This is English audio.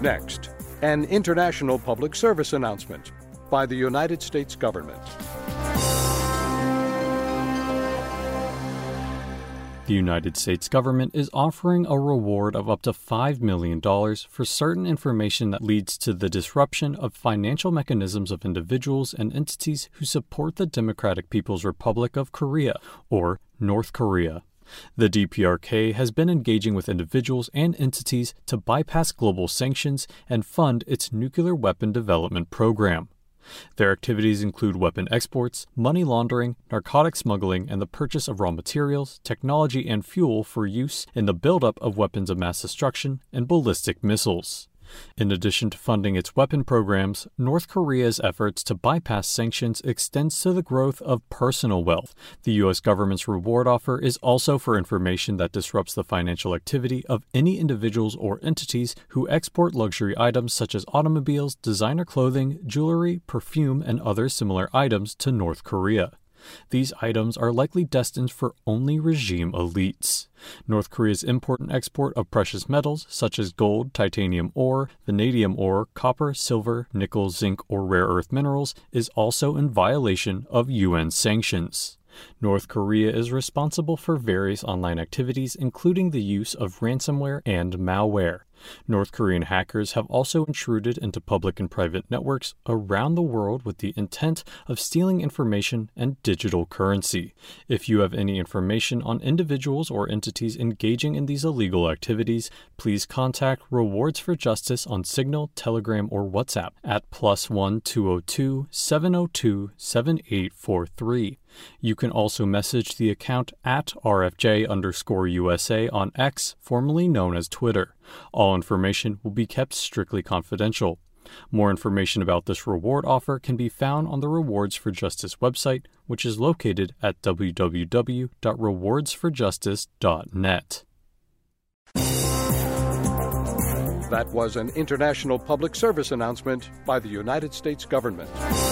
Next, an international public service announcement by the United States government. The United States government is offering a reward of up to $5 million for certain information that leads to the disruption of financial mechanisms of individuals and entities who support the Democratic People's Republic of Korea, or North Korea. The DPRK has been engaging with individuals and entities to bypass global sanctions and fund its nuclear weapon development program. Their activities include weapon exports, money laundering, narcotic smuggling, and the purchase of raw materials, technology, and fuel for use in the buildup of weapons of mass destruction and ballistic missiles. In addition to funding its weapon programs, North Korea's efforts to bypass sanctions extends to the growth of personal wealth. The U.S. government's reward offer is also for information that disrupts the financial activity of any individuals or entities who export luxury items such as automobiles, designer clothing, jewelry, perfume, and other similar items to North Korea. These items are likely destined for only regime elites. North Korea's import and export of precious metals such as gold, titanium ore, vanadium ore, copper, silver, nickel, zinc, or rare earth minerals is also in violation of UN sanctions. North Korea is responsible for various online activities, including the use of ransomware and malware. North Korean hackers have also intruded into public and private networks around the world with the intent of stealing information and digital currency. If you have any information on individuals or entities engaging in these illegal activities, please contact Rewards for Justice on Signal, Telegram, or WhatsApp at +1 202 702 7843. You can also message the account at RFJ_USA on X, formerly known as Twitter. All information will be kept strictly confidential. More information about this reward offer can be found on the Rewards for Justice website, which is located at www.rewardsforjustice.net. That was an international public service announcement by the United States government.